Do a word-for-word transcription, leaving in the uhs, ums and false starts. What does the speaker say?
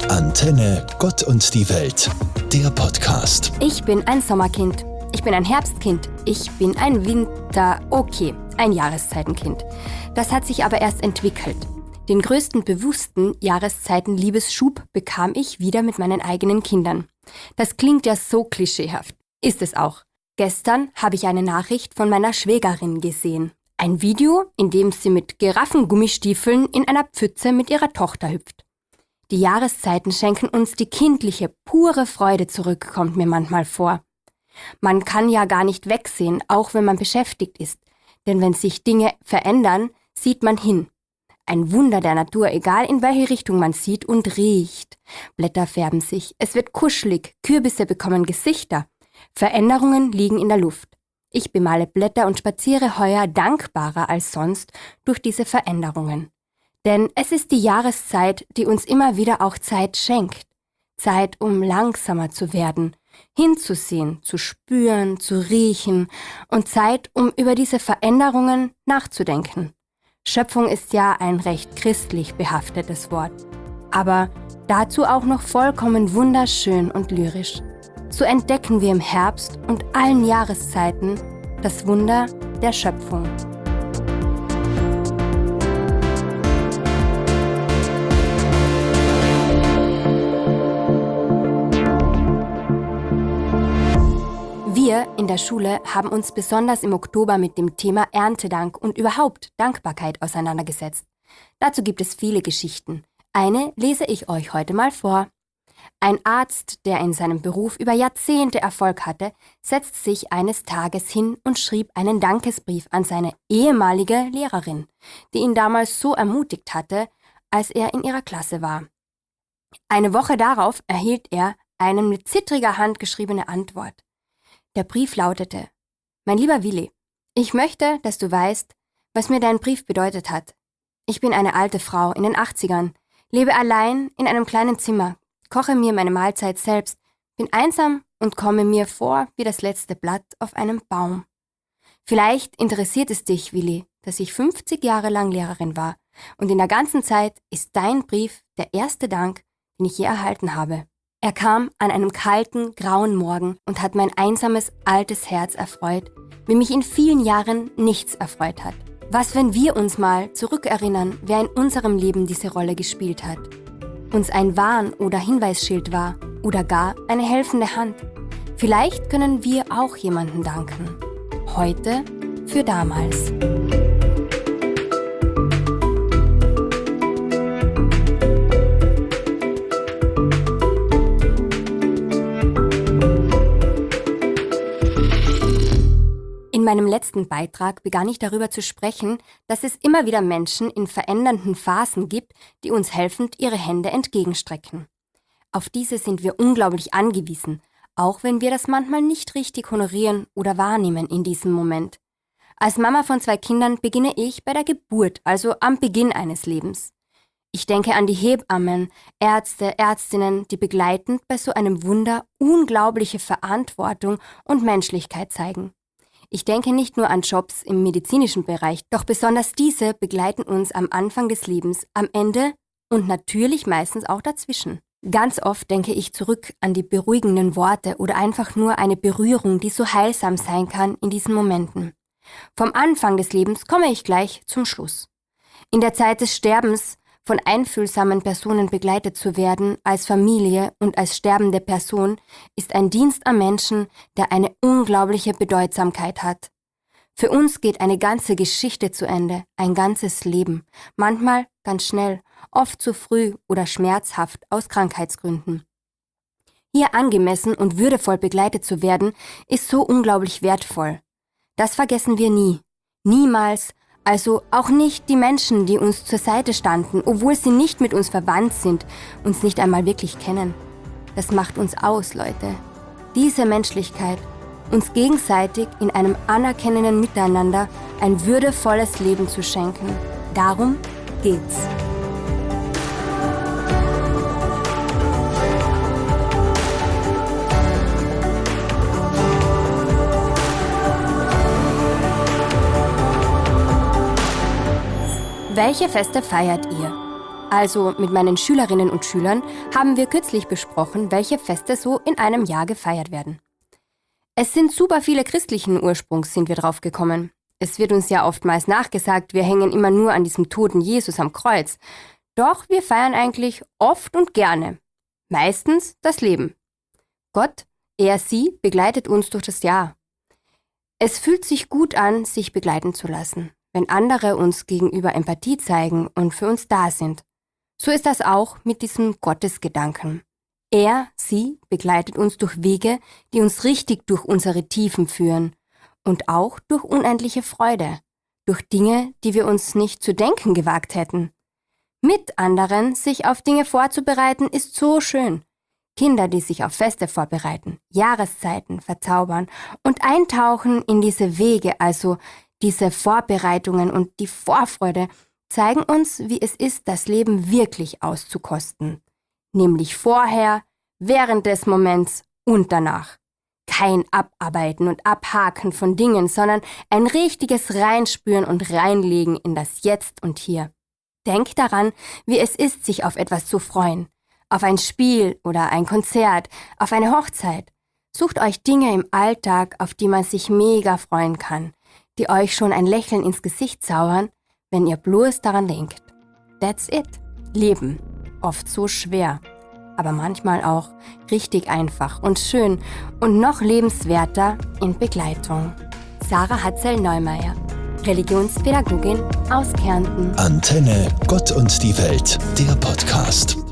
Antenne Gott und die Welt, der Podcast. Ich bin ein Sommerkind. Ich bin ein Herbstkind. Ich bin ein Winter... Okay, ein Jahreszeitenkind. Das hat sich aber erst entwickelt. Den größten bewussten Jahreszeiten-Liebesschub bekam ich wieder mit meinen eigenen Kindern. Das klingt ja so klischeehaft. Ist es auch. Gestern habe ich eine Nachricht von meiner Schwägerin gesehen. Ein Video, in dem sie mit Giraffengummistiefeln in einer Pfütze mit ihrer Tochter hüpft. Die Jahreszeiten schenken uns die kindliche, pure Freude zurück, kommt mir manchmal vor. Man kann ja gar nicht wegsehen, auch wenn man beschäftigt ist. Denn wenn sich Dinge verändern, sieht man hin. Ein Wunder der Natur, egal in welche Richtung man sieht und riecht. Blätter färben sich, es wird kuschelig, Kürbisse bekommen Gesichter. Veränderungen liegen in der Luft. Ich bemale Blätter und spaziere heuer dankbarer als sonst durch diese Veränderungen. Denn es ist die Jahreszeit, die uns immer wieder auch Zeit schenkt. Zeit, um langsamer zu werden, hinzusehen, zu spüren, zu riechen und Zeit, um über diese Veränderungen nachzudenken. Schöpfung ist ja ein recht christlich behaftetes Wort, aber dazu auch noch vollkommen wunderschön und lyrisch. So entdecken wir im Herbst und allen Jahreszeiten das Wunder der Schöpfung. Wir in der Schule haben uns besonders im Oktober mit dem Thema Erntedank und überhaupt Dankbarkeit auseinandergesetzt. Dazu gibt es viele Geschichten. Eine lese ich euch heute mal vor. Ein Arzt, der in seinem Beruf über Jahrzehnte Erfolg hatte, setzt sich eines Tages hin und schrieb einen Dankesbrief an seine ehemalige Lehrerin, die ihn damals so ermutigt hatte, als er in ihrer Klasse war. Eine Woche darauf erhielt er eine mit zittriger Hand geschriebene Antwort. Der Brief lautete: Mein lieber Willi, ich möchte, dass du weißt, was mir dein Brief bedeutet hat. Ich bin eine alte Frau in den achtzigern, lebe allein in einem kleinen Zimmer, koche mir meine Mahlzeit selbst, bin einsam und komme mir vor wie das letzte Blatt auf einem Baum. Vielleicht interessiert es dich, Willi, dass ich fünfzig Jahre lang Lehrerin war und in der ganzen Zeit ist dein Brief der erste Dank, den ich je erhalten habe. Er kam an einem kalten, grauen Morgen und hat mein einsames, altes Herz erfreut, wie mich in vielen Jahren nichts erfreut hat. Was, wenn wir uns mal zurückerinnern, wer in unserem Leben diese Rolle gespielt hat? Uns ein Warn- oder Hinweisschild war oder gar eine helfende Hand. Vielleicht können wir auch jemandem danken. Heute für damals. In meinem letzten Beitrag begann ich darüber zu sprechen, dass es immer wieder Menschen in verändernden Phasen gibt, die uns helfend ihre Hände entgegenstrecken. Auf diese sind wir unglaublich angewiesen, auch wenn wir das manchmal nicht richtig honorieren oder wahrnehmen in diesem Moment. Als Mama von zwei Kindern beginne ich bei der Geburt, also am Beginn eines Lebens. Ich denke an die Hebammen, Ärzte, Ärztinnen, die begleitend bei so einem Wunder unglaubliche Verantwortung und Menschlichkeit zeigen. Ich denke nicht nur an Jobs im medizinischen Bereich, doch besonders diese begleiten uns am Anfang des Lebens, am Ende und natürlich meistens auch dazwischen. Ganz oft denke ich zurück an die beruhigenden Worte oder einfach nur eine Berührung, die so heilsam sein kann in diesen Momenten. Vom Anfang des Lebens komme ich gleich zum Schluss. In der Zeit des Sterbens von einfühlsamen Personen begleitet zu werden, als Familie und als sterbende Person, ist ein Dienst am Menschen, der eine unglaubliche Bedeutsamkeit hat. Für uns geht eine ganze Geschichte zu Ende, ein ganzes Leben, manchmal ganz schnell, oft zu früh oder schmerzhaft aus Krankheitsgründen. Hier angemessen und würdevoll begleitet zu werden, ist so unglaublich wertvoll. Das vergessen wir nie, niemals. Also auch nicht die Menschen, die uns zur Seite standen, obwohl sie nicht mit uns verwandt sind, uns nicht einmal wirklich kennen. Das macht uns aus, Leute. Diese Menschlichkeit, uns gegenseitig in einem anerkennenden Miteinander ein würdevolles Leben zu schenken. Darum geht's. Welche Feste feiert ihr? also mit meinen Schülerinnen und Schülern, haben wir kürzlich besprochen, welche Feste so in einem Jahr gefeiert werden. Es sind super viele christlichen Ursprungs, sind wir drauf gekommen. Es wird uns ja oftmals nachgesagt, wir hängen immer nur an diesem toten Jesus am Kreuz. Doch wir feiern eigentlich oft und gerne. Meistens das Leben. Gott, er, sie, begleitet uns durch das Jahr. Es fühlt sich gut an, sich begleiten zu lassen, wenn andere uns gegenüber Empathie zeigen und für uns da sind. So ist das auch mit diesem Gottesgedanken. Er, sie begleitet uns durch Wege, die uns richtig durch unsere Tiefen führen und auch durch unendliche Freude, durch Dinge, die wir uns nicht zu denken gewagt hätten. Mit anderen sich auf Dinge vorzubereiten, ist so schön. Kinder, die sich auf Feste vorbereiten, Jahreszeiten verzaubern und eintauchen in diese Wege, also diese Vorbereitungen und die Vorfreude, zeigen uns, wie es ist, das Leben wirklich auszukosten. Nämlich vorher, während des Moments und danach. Kein Abarbeiten und Abhaken von Dingen, sondern ein richtiges Reinspüren und Reinlegen in das Jetzt und Hier. Denk daran, wie es ist, sich auf etwas zu freuen. Auf ein Spiel oder ein Konzert, auf eine Hochzeit. Sucht euch Dinge im Alltag, auf die man sich mega freuen kann, die euch schon ein Lächeln ins Gesicht zaubern, wenn ihr bloß daran denkt. That's it. Leben. Oft so schwer, aber manchmal auch richtig einfach und schön und noch lebenswerter in Begleitung. Sarah Hatzel-Neumeier, Religionspädagogin aus Kärnten. Antenne Gott und die Welt, der Podcast.